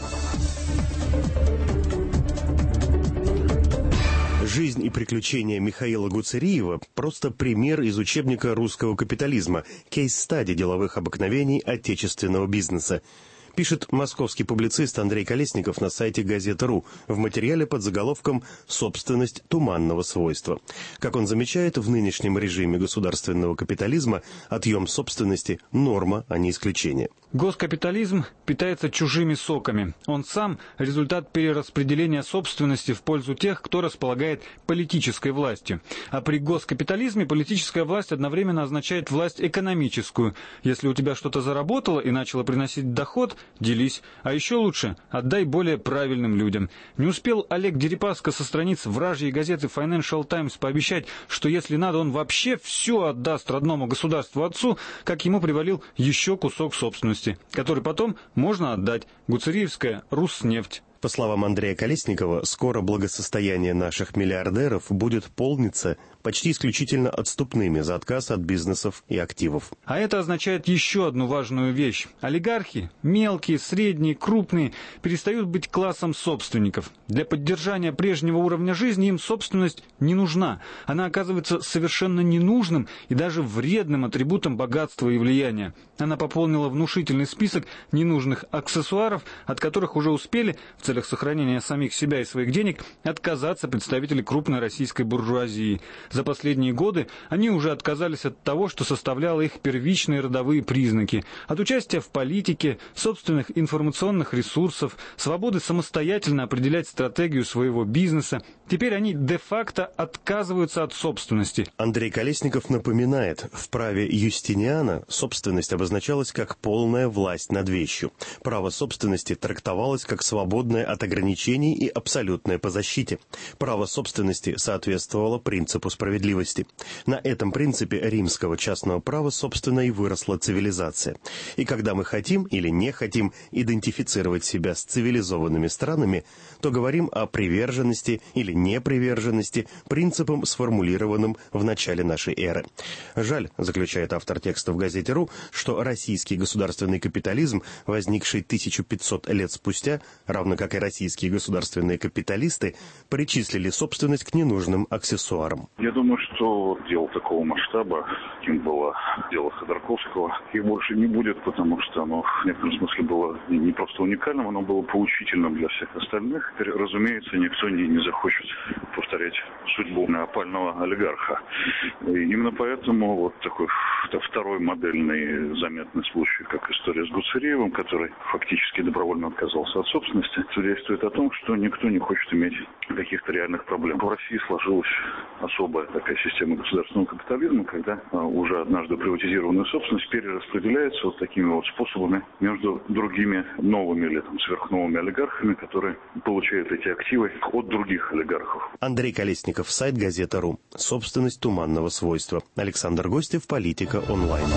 Жизнь и приключения Михаила Гуцериева – просто пример из учебника русского капитализма, кейс-стади деловых обыкновений отечественного бизнеса. Пишет московский публицист Андрей Колесников на сайте газета.ру в материале под заголовком «Собственность туманного свойства». Как он замечает, в нынешнем режиме государственного капитализма отъем собственности – норма, а не исключение. Госкапитализм питается чужими соками. Он сам – результат перераспределения собственности в пользу тех, кто располагает политической властью. А при госкапитализме политическая власть одновременно означает власть экономическую. Если у тебя что-то заработало и начало приносить доход – делись. А еще лучше – отдай более правильным людям. Не успел Олег Дерипаска со страниц вражьей газеты Financial Times пообещать, что если надо, он вообще все отдаст родному государству отцу, как ему привалил еще кусок собственности, который потом можно отдать. Гуцериевская Руснефть. По словам Андрея Колесникова, скоро благосостояние наших миллиардеров будет полниться почти исключительно отступными за отказ от бизнесов и активов. А это означает еще одну важную вещь. Олигархи, мелкие, средние, крупные, перестают быть классом собственников. Для поддержания прежнего уровня жизни им собственность не нужна. Она оказывается совершенно ненужным и даже вредным атрибутом богатства и влияния. Она пополнила внушительный список ненужных аксессуаров, от которых уже успели, в целях сохранения самих себя и своих денег, отказаться представители крупной российской буржуазии. За последние годы они уже отказались от того, что составляло их первичные родовые признаки. От участия в политике, собственных информационных ресурсов, свободы самостоятельно определять стратегию своего бизнеса. Теперь они де-факто отказываются от собственности. Андрей Колесников напоминает, в праве Юстиниана собственность обозначалась как полная власть над вещью. Право собственности трактовалось как свободное от ограничений и абсолютное по защите. Право собственности соответствовало принципу справедливости. На этом принципе римского частного права, собственно, и выросла цивилизация. И когда мы хотим или не хотим идентифицировать себя с цивилизованными странами, то говорим о приверженности или неприверженности принципам, сформулированным в начале нашей эры. Жаль, заключает автор текста в газете.ру, что российский государственный капитализм, возникший тысячу пятьсот лет спустя, равно как и российские государственные капиталисты, причислили собственность к ненужным аксессуарам. Я думаю, что дело такого масштаба, каким было дело Ходорковского, их больше не будет, потому что оно в некотором смысле было не просто уникальным, оно было поучительным для всех остальных. Теперь, разумеется, никто не, не захочет повторять судьбу опального олигарха. И именно поэтому вот такой второй модельный заметный случай, как история с Гуцериевым, который фактически добровольно отказался от собственности, свидетельствует о том, что никто не хочет иметь каких-то реальных проблем. В России сложилась особая такая система государственного капитализма, когда а, уже однажды приватизированная собственность перераспределяется вот такими вот способами между другими новыми или там, сверхновыми олигархами, которые получают эти активы от других олигархов. Андрей Колесников, сайт газета.ру. Собственность туманного свойства. Александр Гостев, Политика онлайн.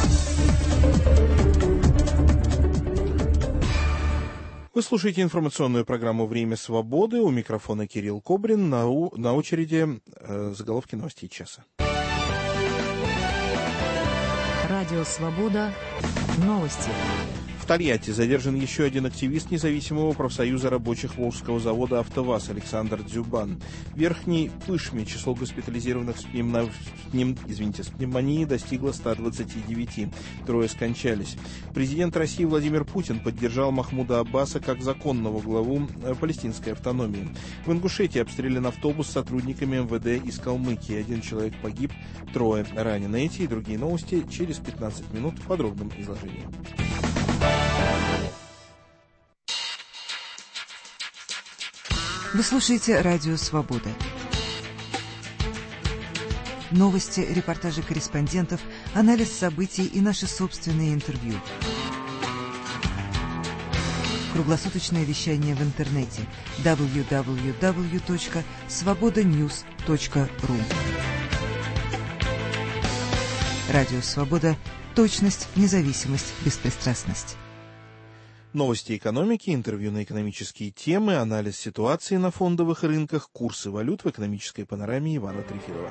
Вы слушаете информационную программу «Время свободы». У микрофона Кирилл Кобрин. На, у, на очереди э, заголовки новостей часа. Радио «Свобода». Новости. В Тольятти задержан еще один активист независимого профсоюза рабочих Волжского завода «АвтоВАЗ» Александр Дзюбан. В Верхней Пышме число госпитализированных с, пневмо... извините, с пневмонией достигло ста двадцати девяти. Трое скончались. Президент России Владимир Путин поддержал Махмуда Аббаса как законного главу палестинской автономии. В Ингушетии обстрелян автобус с сотрудниками эм вэ дэ из Калмыкии. Один человек погиб, трое ранены. Эти и другие новости через пятнадцать минут в подробном изложении. Вы слушаете «Радио Свобода». Новости, репортажи корреспондентов, анализ событий и наши собственные интервью. Круглосуточное вещание в интернете дабл ю дабл ю дабл ю точка свобода ньюс точка ру. Радио «Свобода». Точность, независимость, беспристрастность. Новости экономики, интервью на экономические темы, анализ ситуации на фондовых рынках, курсы валют в экономической панораме Ивана Трефилова.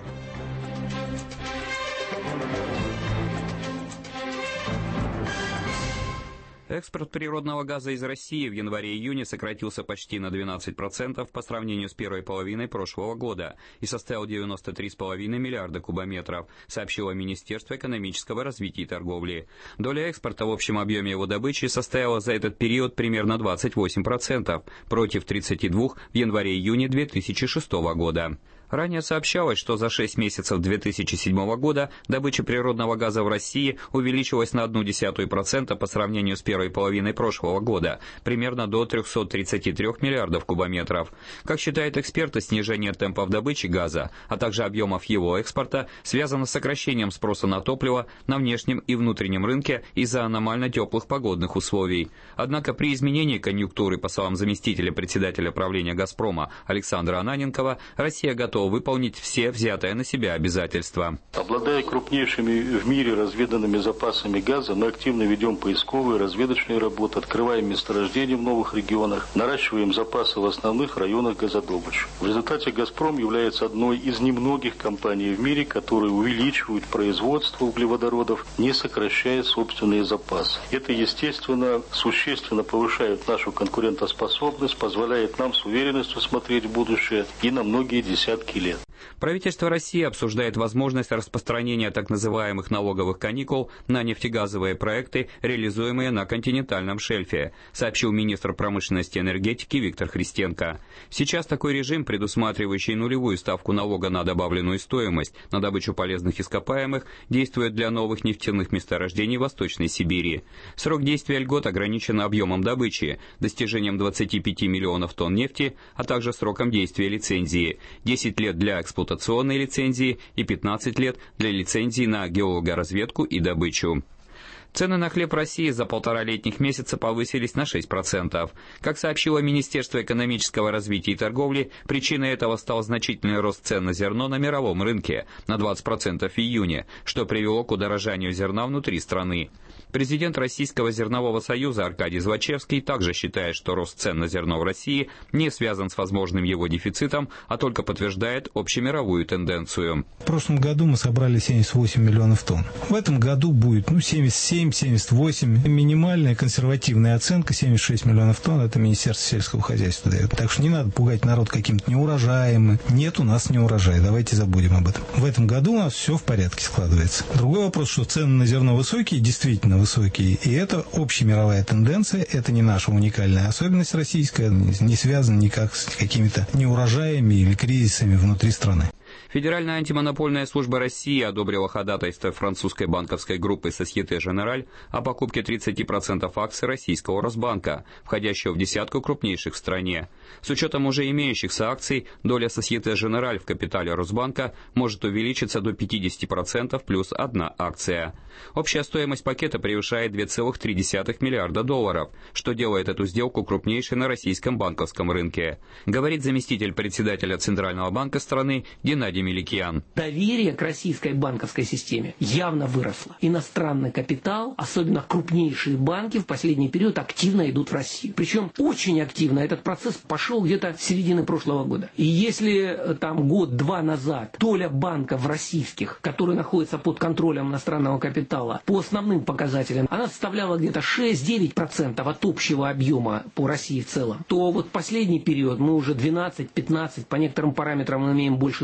Экспорт природного газа из России в январе-июне сократился почти на двенадцать процентов по сравнению с первой половиной прошлого года и составил девяносто три целых пять десятых миллиарда кубометров, сообщило Министерство экономического развития и торговли. Доля экспорта в общем объеме его добычи составила за этот период примерно двадцать восемь процентов, против тридцати двух процентов в январе-июне две тысячи шестого года. Ранее сообщалось, что за шесть месяцев две тысячи седьмого года добыча природного газа в России увеличилась на одну десятую процента по сравнению с первой половиной прошлого года, примерно до трехсот тридцати трёх миллиардов кубометров. Как считают эксперты, снижение темпов добычи газа, а также объемов его экспорта связано с сокращением спроса на топливо на внешнем и внутреннем рынке из-за аномально теплых погодных условий. Однако при изменении конъюнктуры, по словам заместителя председателя правления «Газпрома» Александра Ананенкова, Россия готова выполнить все взятые на себя обязательства. Обладая крупнейшими в мире разведанными запасами газа, мы активно ведем поисковые, разведочные работы, открываем месторождения в новых регионах, наращиваем запасы в основных районах газодобычи. В результате «Газпром» является одной из немногих компаний в мире, которые увеличивают производство углеводородов, не сокращая собственные запасы. Это, естественно, существенно повышает нашу конкурентоспособность, позволяет нам с уверенностью смотреть в будущее и на многие десятки лет. Правительство России обсуждает возможность распространения так называемых налоговых каникул на нефтегазовые проекты, реализуемые на континентальном шельфе, сообщил министр промышленности и энергетики Виктор Христенко. Сейчас такой режим, предусматривающий нулевую ставку налога на добавленную стоимость на добычу полезных ископаемых, действует для новых нефтяных месторождений Восточной Сибири. Срок действия льгот ограничен объемом добычи, достижением двадцати пяти миллионов тонн нефти, а также сроком действия лицензии – десять лет для эксплуатационной лицензии и пятнадцать лет для лицензии на геологоразведку и добычу. Цены на хлеб в России за полторалетних месяца повысились на шесть процентов. Как сообщило Министерство экономического развития и торговли, причиной этого стал значительный рост цен на зерно на мировом рынке на двадцать процентов в июне, что привело к удорожанию зерна внутри страны. Президент Российского зернового союза Аркадий Злачевский также считает, что рост цен на зерно в России не связан с возможным его дефицитом, а только подтверждает общемировую тенденцию. В прошлом году мы собрали семьдесят восемь миллионов тонн. В этом году будет ну, семьдесят семь — семьдесят восемь. Минимальная консервативная оценка семьдесят шесть миллионов тонн. Это Министерство сельского хозяйства дает. Так что не надо пугать народ каким-то неурожаем. Нет у нас неурожая. Давайте забудем об этом. В этом году у нас все в порядке складывается. Другой вопрос, что цены на зерно высокие, действительно высокие. И это общемировая тенденция. Это не наша уникальная особенность российская. Не связана никак с какими-то неурожаями или кризисами внутри страны. Федеральная антимонопольная служба России одобрила ходатайство французской банковской группы Société Générale о покупке тридцати процентов акций российского Росбанка, входящего в десятку крупнейших в стране. С учетом уже имеющихся акций, доля Société Générale в капитале Росбанка может увеличиться до пятидесяти процентов плюс одна акция. Общая стоимость пакета превышает две целых три десятых миллиарда долларов, что делает эту сделку крупнейшей на российском банковском рынке, говорит заместитель председателя Центрального банка страны Геннадий Меликиан. Доверие к российской банковской системе явно выросло. Иностранный капитал, особенно крупнейшие банки, в последний период активно идут в Россию. Причем очень активно этот процесс пошел где-то с середины прошлого года. И если там год-два назад доля банков российских, которые находятся под контролем иностранного капитала, по основным показателям, она составляла где-то шесть-девять процентов от общего объема по России в целом, то вот последний период мы уже двенадцать-пятнадцать, по некоторым параметрам мы имеем больше двадцати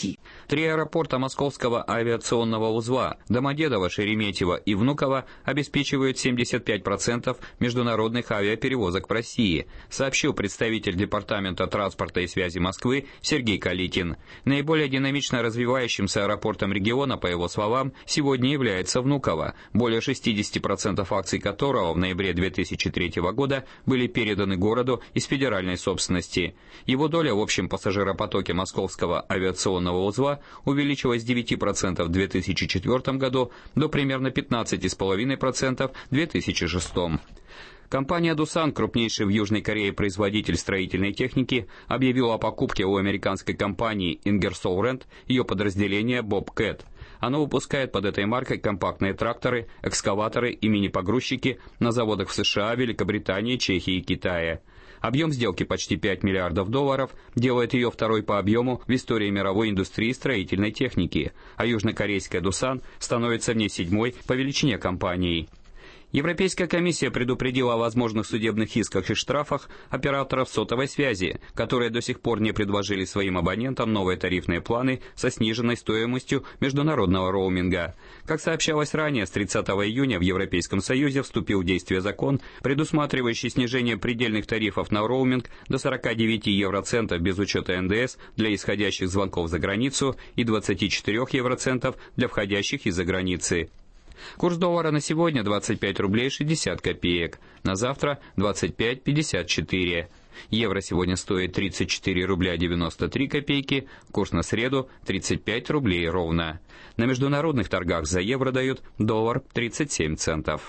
расти. Три аэропорта Московского авиационного узла – Домодедово, Шереметьево и Внуково – обеспечивают семьдесят пять процентов международных авиаперевозок в России, сообщил представитель Департамента транспорта и связи Москвы Сергей Калитин. Наиболее динамично развивающимся аэропортом региона, по его словам, сегодня является Внуково, более шестьдесят процентов акций которого в ноябре две тысячи третьего года были переданы городу из федеральной собственности. Его доля в общем пассажиропотоке Московского авиационного узла увеличилась с девяти процентов в две тысячи четвёртом году до примерно пятнадцати целых пяти десятых процента в две тысячи шестом. Компания «Дусан», крупнейший в Южной Корее производитель строительной техники, объявила о покупке у американской компании Ingersoll Rand ее подразделения Bobcat. Оно выпускает под этой маркой компактные тракторы, экскаваторы и мини-погрузчики на заводах в США, Великобритании, Чехии и Китае. Объем сделки почти пять миллиардов долларов делает ее второй по объему в истории мировой индустрии строительной техники, а южнокорейская «Дусан» становится в ней седьмой по величине компанией. Европейская комиссия предупредила о возможных судебных исках и штрафах операторов сотовой связи, которые до сих пор не предложили своим абонентам новые тарифные планы со сниженной стоимостью международного роуминга. Как сообщалось ранее, с тридцатого июня в Европейском Союзе вступил в действие закон, предусматривающий снижение предельных тарифов на роуминг до сорока девяти евроцентов без учета эн дэ эс для исходящих звонков за границу и двадцати четырёх евроцентов для входящих из-за границы. Курс доллара на сегодня двадцать пять рублей шестьдесят копеек, на завтра двадцать пять пятьдесят четыре. Евро сегодня стоит тридцать четыре рубля девяносто три копейки, курс на среду тридцать пять рублей ровно. На международных торгах за евро дают доллар тридцать семь центов.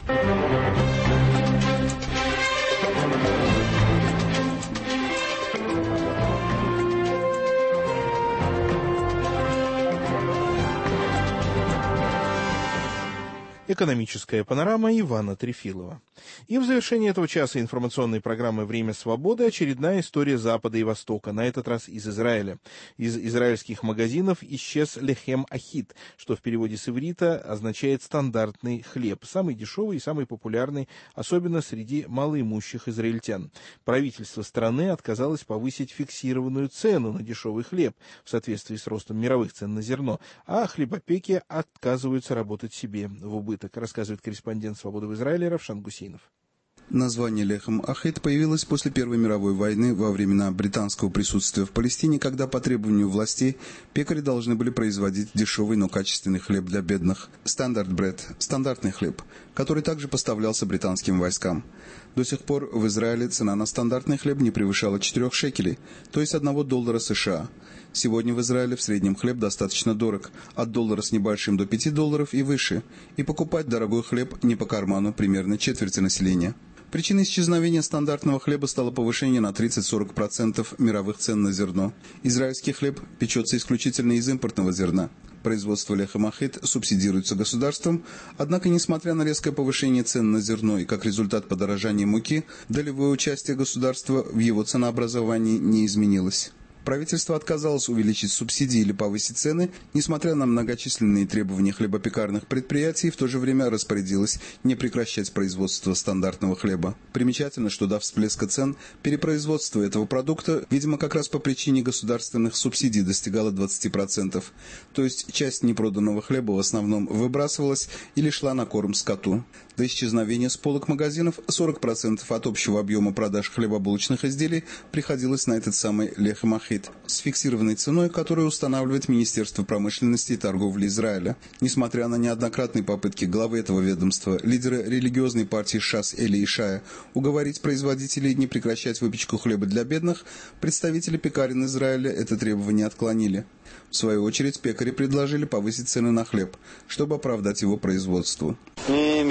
Экономическая панорама Ивана Трефилова. И в завершении этого часа информационной программы «Время свободы» очередная история Запада и Востока, на этот раз из Израиля. Из израильских магазинов исчез лехем ахит, что в переводе с иврита означает «стандартный хлеб», самый дешевый и самый популярный, особенно среди малоимущих израильтян. Правительство страны отказалось повысить фиксированную цену на дешевый хлеб в соответствии с ростом мировых цен на зерно, а хлебопеки отказываются работать себе в убыток. Так рассказывает корреспондент «Свободы» в Израиле Равшан Гусейнов. Название лехем ахит появилось после Первой мировой войны во времена британского присутствия в Палестине, когда по требованию властей пекари должны были производить дешевый, но качественный хлеб для бедных. Стандарт бред – стандартный хлеб, который также поставлялся британским войскам. До сих пор в Израиле цена на стандартный хлеб не превышала четырёх шекелей, то есть одного доллара США. Сегодня в Израиле в среднем хлеб достаточно дорог, от доллара с небольшим до пяти долларов и выше, и покупать дорогой хлеб не по карману примерно четверти населения. Причиной исчезновения стандартного хлеба стало повышение на тридцать-сорок процентов мировых цен на зерно. Израильский хлеб печется исключительно из импортного зерна. Производство лехем ахит субсидируется государством, однако, несмотря на резкое повышение цен на зерно и как результат подорожания муки, долевое участие государства в его ценообразовании не изменилось. Правительство отказалось увеличить субсидии или повысить цены, несмотря на многочисленные требования хлебопекарных предприятий, в то же время распорядилось не прекращать производство стандартного хлеба. Примечательно, что до всплеска цен перепроизводство этого продукта, видимо, как раз по причине государственных субсидий достигало двадцати процентов. То есть часть непроданного хлеба в основном выбрасывалась или шла на корм скоту. До исчезновения с полок магазинов сорок процентов от общего объема продаж хлебобулочных изделий приходилось на этот самый лехем ахит с фиксированной ценой, которую устанавливает Министерство промышленности и торговли Израиля. Несмотря на неоднократные попытки главы этого ведомства, лидера религиозной партии ШАС Эли Ишая, уговорить производителей не прекращать выпечку хлеба для бедных, представители пекарен Израиля это требование отклонили. В свою очередь, пекари предложили повысить цены на хлеб, чтобы оправдать его производство. Мне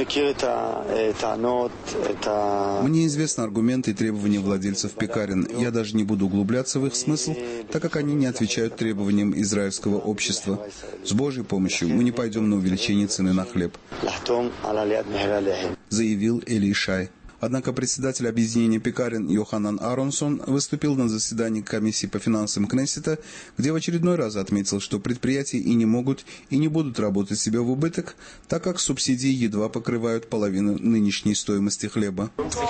известны аргументы и требования владельцев пекарен. Я даже не буду углубляться в их смысл, так как они не отвечают требованиям израильского общества. С Божьей помощью мы не пойдем на увеличение цены на хлеб, заявил Эли Ишай. Однако председатель объединения пекарен Йоханан Аронсон выступил на заседании комиссии по финансам Кнессета, где в очередной раз отметил, что предприятия и не могут, и не будут работать себе в убыток, так как субсидии едва покрывают половину нынешней стоимости хлеба.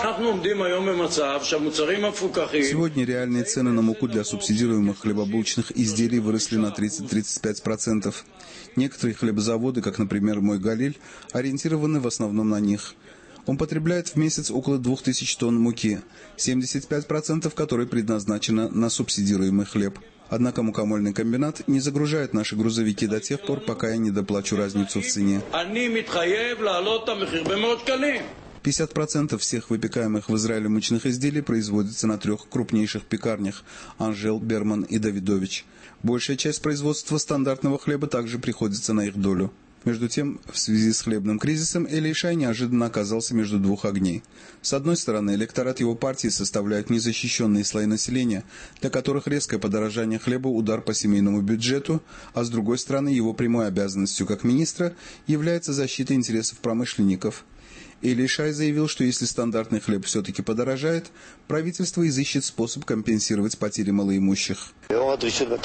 Сегодня реальные цены на муку для субсидируемых хлебобулочных изделий выросли на тридцать-тридцать пять процентов. Некоторые хлебозаводы, как, например, мой Галиль, ориентированы в основном на них. Он потребляет в месяц около двух тысяч тонн муки, семьдесят пять процентов которой предназначено на субсидируемый хлеб. Однако мукомольный комбинат не загружает наши грузовики до тех пор, пока я не доплачу разницу в цене. пятьдесят процентов всех выпекаемых в Израиле мучных изделий производится на трех крупнейших пекарнях – Анжел, Берман и Давидович. Большая часть производства стандартного хлеба также приходится на их долю. Между тем, в связи с хлебным кризисом Эли Ишай неожиданно оказался между двух огней. С одной стороны, электорат его партии составляют незащищенные слои населения, для которых резкое подорожание хлеба – удар по семейному бюджету, а с другой стороны, его прямой обязанностью как министра является защита интересов промышленников. Эли Ишай заявил, что если стандартный хлеб все-таки подорожает, правительство изыщет способ компенсировать потери малоимущих. В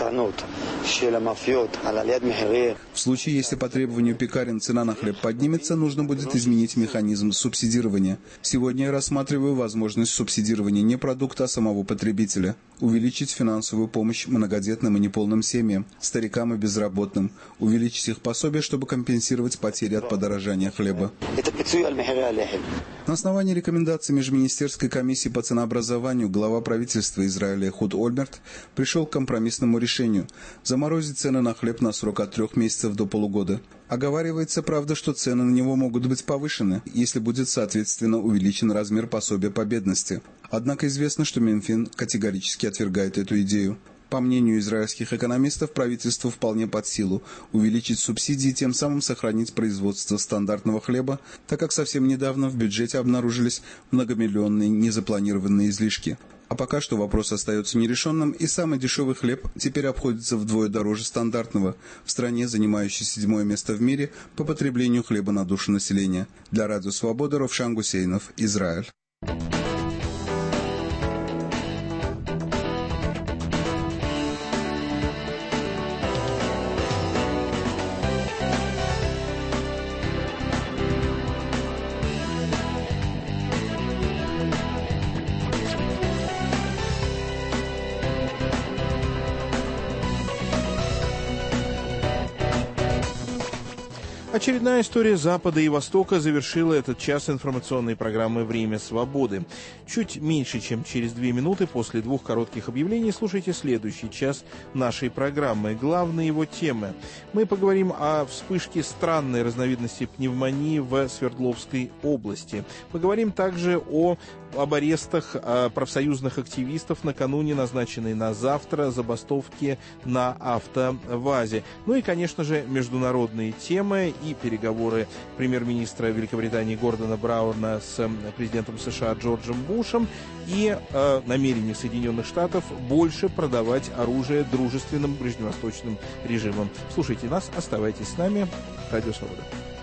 случае, если по требованию пекарен цена на хлеб поднимется, нужно будет изменить механизм субсидирования. Сегодня я рассматриваю возможность субсидирования не продукта, а самого потребителя. Увеличить финансовую помощь многодетным и неполным семьям, старикам и безработным. Увеличить их пособие, чтобы компенсировать потери от подорожания хлеба. На основании рекомендаций Межминистерской комиссии по ценообразованию глава правительства Израиля Эхуд Ольмерт пришел к компромиссному решению – заморозить цены на хлеб на срок от трех месяцев до полугода. Оговаривается, правда, что цены на него могут быть повышены, если будет соответственно увеличен размер пособия по бедности. Однако известно, что Минфин категорически отвергает эту идею. По мнению израильских экономистов, правительству вполне под силу увеличить субсидии, тем самым сохранить производство стандартного хлеба, так как совсем недавно в бюджете обнаружились многомиллионные незапланированные излишки. А пока что вопрос остается нерешенным, и самый дешевый хлеб теперь обходится вдвое дороже стандартного, в стране, занимающей седьмое место в мире по потреблению хлеба на душу населения. Для Радио Свобода Ровшан Гусейнов, Израиль. Очередная история Запада и Востока завершила этот час информационной программы «Время свободы». Чуть меньше, чем через две минуты после двух коротких объявлений слушайте следующий час нашей программы. Главные его темы. Мы поговорим о вспышке странной разновидности пневмонии в Свердловской области. Поговорим также о об арестах э, профсоюзных активистов накануне назначенной на завтра забастовки на АвтоВАЗе. Ну и, конечно же, международные темы и переговоры премьер-министра Великобритании Гордона Брауна с президентом США Джорджем Бушем и э, намерение Соединенных Штатов больше продавать оружие дружественным ближневосточным режимам. Слушайте нас, оставайтесь с нами. Радио Свобода.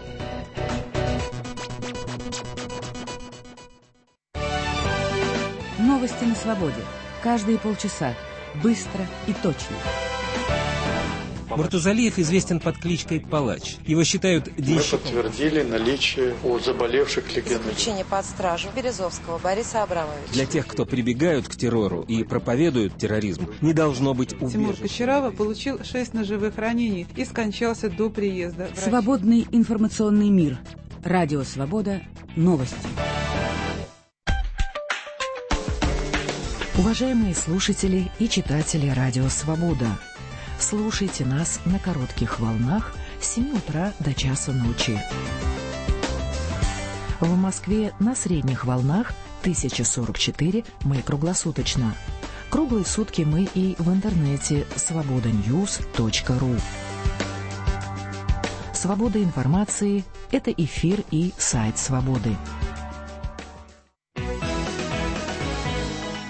Новости на свободе. Каждые полчаса. Быстро и точно. Муртазалиев известен под кличкой Палач. Его считают денщиком. Мы подтвердили наличие у заболевших легендой. Заключение под стражу Березовского Бориса Абрамовича. Для тех, кто прибегают к террору и проповедуют терроризм, не должно быть убежища. Тимур Кочарава получил шесть ножевых ранений и скончался до приезда врача. Свободный информационный мир. Радио Свобода. Новости. Уважаемые слушатели и читатели Радио Свобода, слушайте нас на коротких волнах с семи утра до часа ночи. В Москве на средних волнах тысяча сорок четыре мы круглосуточно. Круглые сутки мы и в интернете свобода ньюс точка ру. Свобода информации – это эфир и сайт Свободы.